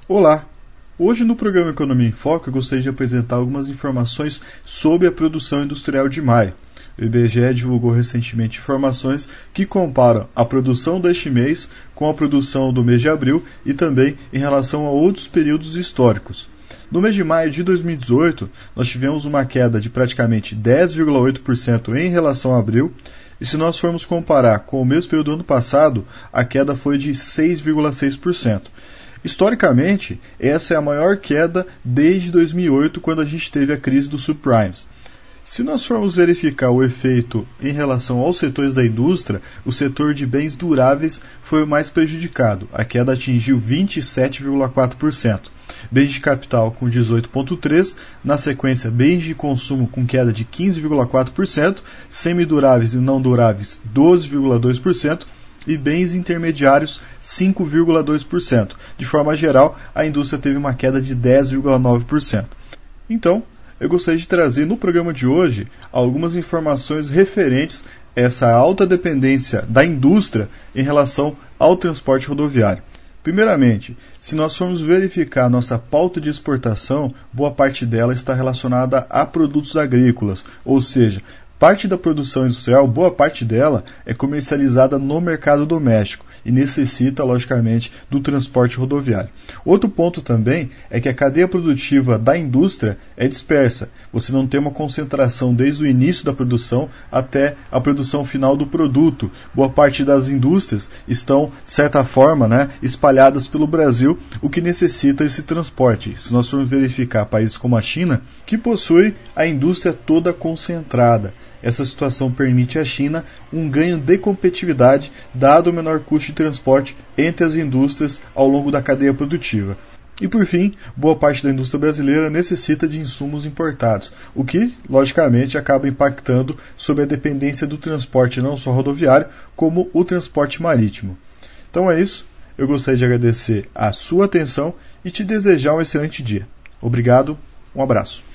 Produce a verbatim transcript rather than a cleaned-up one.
Olá! Hoje no programa Economia em Foco eu gostaria de apresentar algumas informações sobre a produção industrial de maio. O I B G E divulgou recentemente informações que comparam a produção deste mês com a produção do mês de abril e também em relação a outros períodos históricos. No mês de maio de dois mil e dezoito, nós tivemos uma queda de praticamente dez vírgula oito por cento em relação a abril, e se nós formos comparar com o mesmo período do ano passado, a queda foi de seis vírgula seis por cento. Historicamente, essa é a maior queda desde dois mil e oito, quando a gente teve a crise dos subprimes. Se nós formos verificar o efeito em relação aos setores da indústria, o setor de bens duráveis foi o mais prejudicado. A queda atingiu vinte e sete vírgula quatro por cento. Bens de capital com dezoito vírgula três por cento, na sequência bens de consumo com queda de quinze vírgula quatro por cento, semiduráveis e não duráveis doze vírgula dois por cento, e bens intermediários cinco vírgula dois por cento. De forma geral, a indústria teve uma queda de dez vírgula nove por cento. Então, eu gostaria de trazer no programa de hoje algumas informações referentes a essa alta dependência da indústria em relação ao transporte rodoviário. Primeiramente, se nós formos verificar a nossa pauta de exportação, boa parte dela está relacionada a produtos agrícolas, ou seja, parte da produção industrial, boa parte dela, é comercializada no mercado doméstico e necessita, logicamente, do transporte rodoviário. Outro ponto também é que a cadeia produtiva da indústria é dispersa. Você não tem uma concentração desde o início da produção até a produção final do produto. Boa parte das indústrias estão, de certa forma, né, espalhadas pelo Brasil, o que necessita esse transporte. Se nós formos verificar países como a China, que possui a indústria toda concentrada, essa situação permite à China um ganho de competitividade, dado o menor custo de transporte entre as indústrias ao longo da cadeia produtiva. E por fim, boa parte da indústria brasileira necessita de insumos importados, o que, logicamente, acaba impactando sobre a dependência do transporte não só rodoviário, como o transporte marítimo. Então é isso, eu gostaria de agradecer a sua atenção e te desejar um excelente dia. Obrigado, um abraço.